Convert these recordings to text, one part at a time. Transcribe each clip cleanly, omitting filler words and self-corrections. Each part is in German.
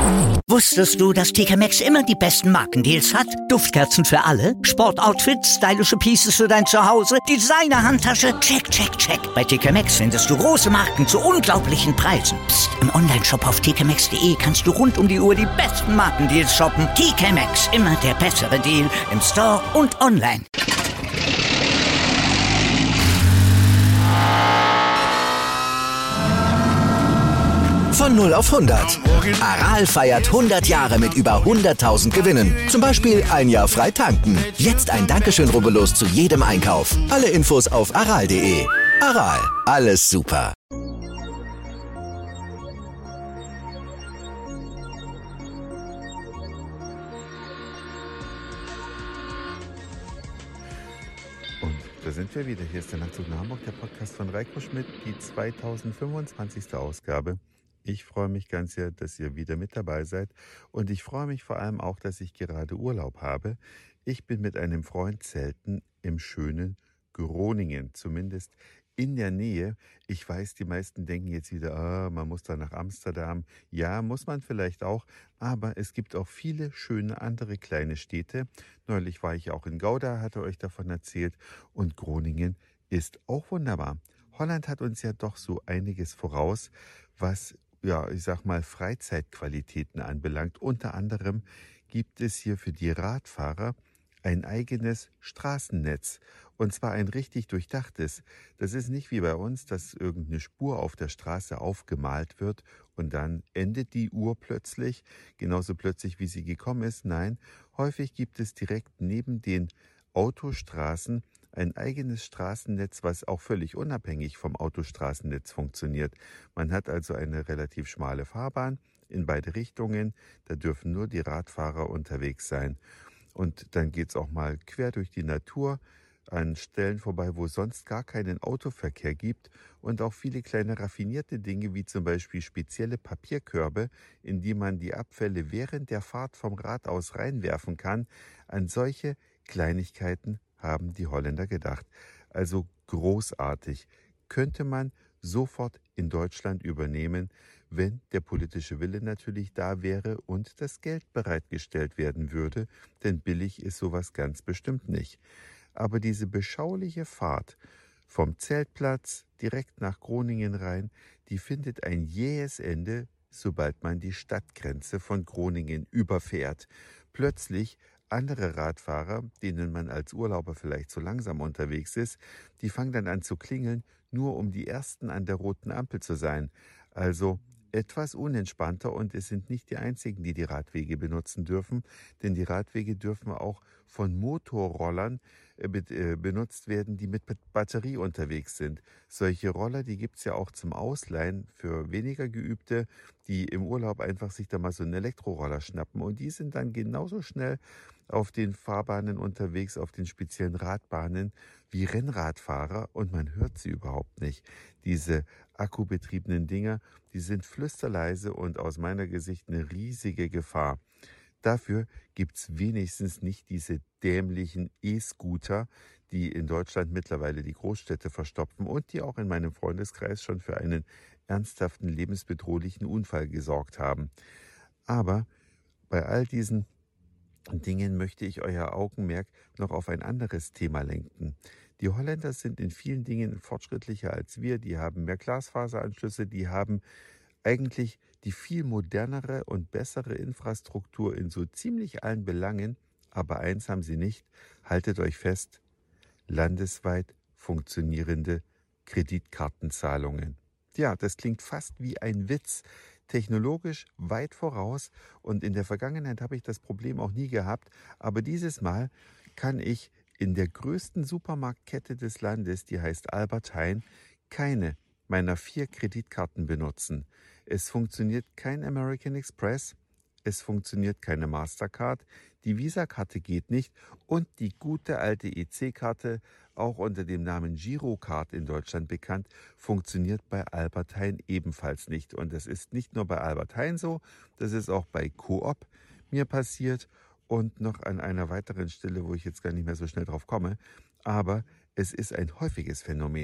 Wusstest du, dass TK Maxx immer die besten Markendeals hat? Duftkerzen für alle, Sportoutfits, stylische Pieces für dein Zuhause, Designer-Handtasche, check, check, check. Bei TK Maxx findest du große Marken zu unglaublichen Preisen. Psst. Im Onlineshop auf tkmaxx.de kannst du rund um die Uhr die besten Markendeals shoppen. TK Maxx, immer der bessere Deal im Store und online. Von 0 auf 100. Aral feiert 100 Jahre mit über 100.000 Gewinnen. Zum Beispiel ein Jahr frei tanken. Jetzt ein Dankeschön, rubbellos zu jedem Einkauf. Alle Infos auf aral.de. Aral, alles super. Und da sind wir wieder. Hier ist der Nachtzug nach Hamburg, der Podcast von Reiko Schmidt, die 2025. Ausgabe. Ich freue mich ganz sehr, dass ihr wieder mit dabei seid. Und ich freue mich vor allem auch, dass ich gerade Urlaub habe. Ich bin mit einem Freund zelten im schönen Groningen, zumindest in der Nähe. Ich weiß, die meisten denken jetzt wieder, man muss da nach Amsterdam. Ja, muss man vielleicht auch, aber es gibt auch viele schöne andere kleine Städte. Neulich war ich auch in Gouda, hatte euch davon erzählt, und Groningen ist auch wunderbar. Holland hat uns ja doch so einiges voraus, was, ja, ich sag mal, Freizeitqualitäten anbelangt. Unter anderem gibt es hier für die Radfahrer ein eigenes Straßennetz. Und zwar ein richtig durchdachtes. Das ist nicht wie bei uns, dass irgendeine Spur auf der Straße aufgemalt wird und dann endet die Uhr plötzlich, genauso plötzlich wie sie gekommen ist. Nein, häufig gibt es direkt neben den Autostraßen ein eigenes Straßennetz, was auch völlig unabhängig vom Autostraßennetz funktioniert. Man hat also eine relativ schmale Fahrbahn in beide Richtungen. Da dürfen nur die Radfahrer unterwegs sein. Und dann geht es auch mal quer durch die Natur an Stellen vorbei, wo es sonst gar keinen Autoverkehr gibt, und auch viele kleine raffinierte Dinge, wie zum Beispiel spezielle Papierkörbe, in die man die Abfälle während der Fahrt vom Rad aus reinwerfen kann. An solche Kleinigkeiten haben die Holländer gedacht. Also großartig. Könnte man sofort in Deutschland übernehmen, wenn der politische Wille natürlich da wäre und das Geld bereitgestellt werden würde, denn billig ist sowas ganz bestimmt nicht. Aber diese beschauliche Fahrt vom Zeltplatz direkt nach Groningen rein, die findet ein jähes Ende, sobald man die Stadtgrenze von Groningen überfährt. Plötzlich andere Radfahrer, denen man als Urlauber vielleicht zu langsam unterwegs ist, die fangen dann an zu klingeln, nur um die Ersten an der roten Ampel zu sein. Also etwas unentspannter, und es sind nicht die einzigen, die die Radwege benutzen dürfen, denn die Radwege dürfen auch von Motorrollern benutzt werden, die mit Batterie unterwegs sind. Solche Roller, die gibt es ja auch zum Ausleihen für weniger Geübte, die im Urlaub einfach sich da mal so einen Elektroroller schnappen, und die sind dann genauso schnell auf den Fahrbahnen unterwegs, auf den speziellen Radbahnen wie Rennradfahrer, und man hört sie überhaupt nicht. Diese akkubetriebenen Dinger, die sind flüsterleise und aus meiner Sicht eine riesige Gefahr. Dafür gibt es wenigstens nicht diese dämlichen E-Scooter, die in Deutschland mittlerweile die Großstädte verstopfen und die auch in meinem Freundeskreis schon für einen ernsthaften, lebensbedrohlichen Unfall gesorgt haben. Aber bei all diesen Dingen möchte ich euer Augenmerk noch auf ein anderes Thema lenken. Die Holländer sind in vielen Dingen fortschrittlicher als wir. Die haben mehr Glasfaseranschlüsse, die haben eigentlich die viel modernere und bessere Infrastruktur in so ziemlich allen Belangen. Aber eins haben sie nicht, haltet euch fest: landesweit funktionierende Kreditkartenzahlungen. Ja, das klingt fast wie ein Witz. Technologisch weit voraus, und in der Vergangenheit habe ich das Problem auch nie gehabt, aber dieses Mal kann ich in der größten Supermarktkette des Landes, die heißt Albert Heijn, keine meiner 4 Kreditkarten benutzen. Es funktioniert kein American Express, es funktioniert keine Mastercard, die Visa-Karte geht nicht, und die gute alte EC-Karte, auch unter dem Namen Girocard in Deutschland bekannt, funktioniert bei Albert Heijn ebenfalls nicht. Und das ist nicht nur bei Albert Heijn so, das ist auch bei Coop mir passiert und noch an einer weiteren Stelle, wo ich jetzt gar nicht mehr so schnell drauf komme. Aber es ist ein häufiges Phänomen.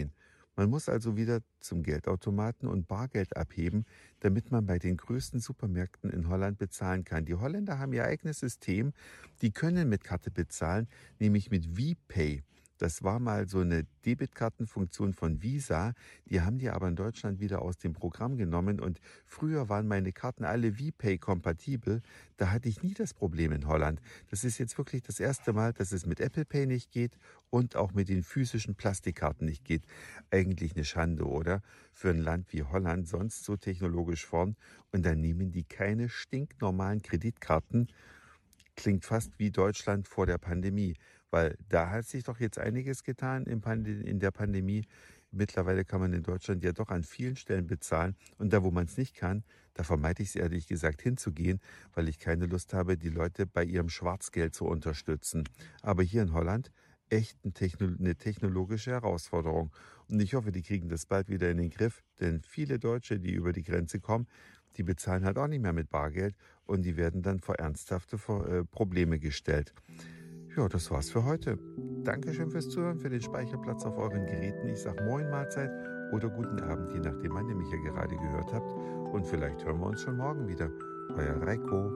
Man muss also wieder zum Geldautomaten und Bargeld abheben, damit man bei den größten Supermärkten in Holland bezahlen kann. Die Holländer haben ihr eigenes System, die können mit Karte bezahlen, nämlich mit VPay. Das war mal so eine Debitkartenfunktion von Visa, die haben die aber in Deutschland wieder aus dem Programm genommen und früher waren meine Karten alle VPay-kompatibel, da hatte ich nie das Problem in Holland. Das ist jetzt wirklich das erste Mal, dass es mit Apple Pay nicht geht und auch mit den physischen Plastikkarten nicht geht. Eigentlich eine Schande, oder? Für ein Land wie Holland, sonst so technologisch vorn, und dann nehmen die keine stinknormalen Kreditkarten. Klingt fast wie Deutschland vor der Pandemie, weil da hat sich doch jetzt einiges getan in der Pandemie. Mittlerweile kann man in Deutschland ja doch an vielen Stellen bezahlen und da, wo man es nicht kann, da vermeide ich es ehrlich gesagt hinzugehen, weil ich keine Lust habe, die Leute bei ihrem Schwarzgeld zu unterstützen. Aber hier in Holland echt eine technologische Herausforderung und ich hoffe, die kriegen das bald wieder in den Griff, denn viele Deutsche, die über die Grenze kommen, die bezahlen halt auch nicht mehr mit Bargeld und die werden dann vor ernsthafte Probleme gestellt. Ja, das war's für heute. Dankeschön fürs Zuhören, für den Speicherplatz auf euren Geräten. Ich sag Moin Mahlzeit oder guten Abend, je nachdem, wann ihr mich ja gerade gehört habt. Und vielleicht hören wir uns schon morgen wieder. Euer Reiko.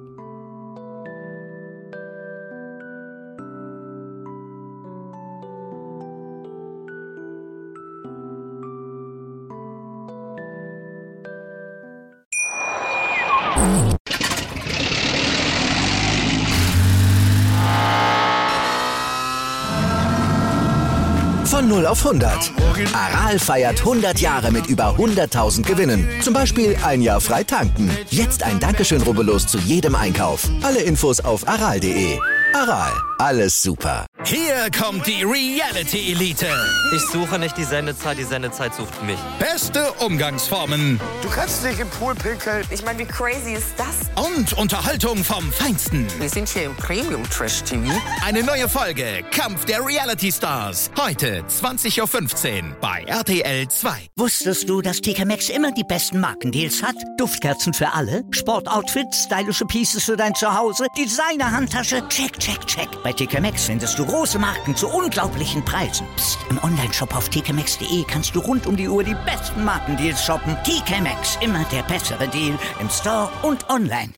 Von 0 auf 100. Aral feiert 100 Jahre mit über 100.000 Gewinnen. Zum Beispiel ein Jahr frei tanken. Jetzt ein Dankeschön, rubbellos zu jedem Einkauf. Alle Infos auf aral.de. Aral, alles super. Hier kommt die Reality-Elite. Ich suche nicht die Sendezeit sucht mich. Beste Umgangsformen. Du kannst nicht im Pool pinkeln. Ich meine, wie crazy ist das? Und Unterhaltung vom Feinsten. Wir sind hier im Premium-Trash-TV. Eine neue Folge Kampf der Reality-Stars. Heute 20.15 Uhr bei RTL 2. Wusstest du, dass TK Maxx immer die besten Markendeals hat? Duftkerzen für alle, Sportoutfits, stylische Pieces für dein Zuhause, Designer-Handtasche, check, check, check. Bei TK Maxx findest du große Marken zu unglaublichen Preisen. Psst. Im Onlineshop auf tkmaxx.de kannst du rund um die Uhr die besten Markendeals shoppen. TK Maxx, immer der bessere Deal im Store und online.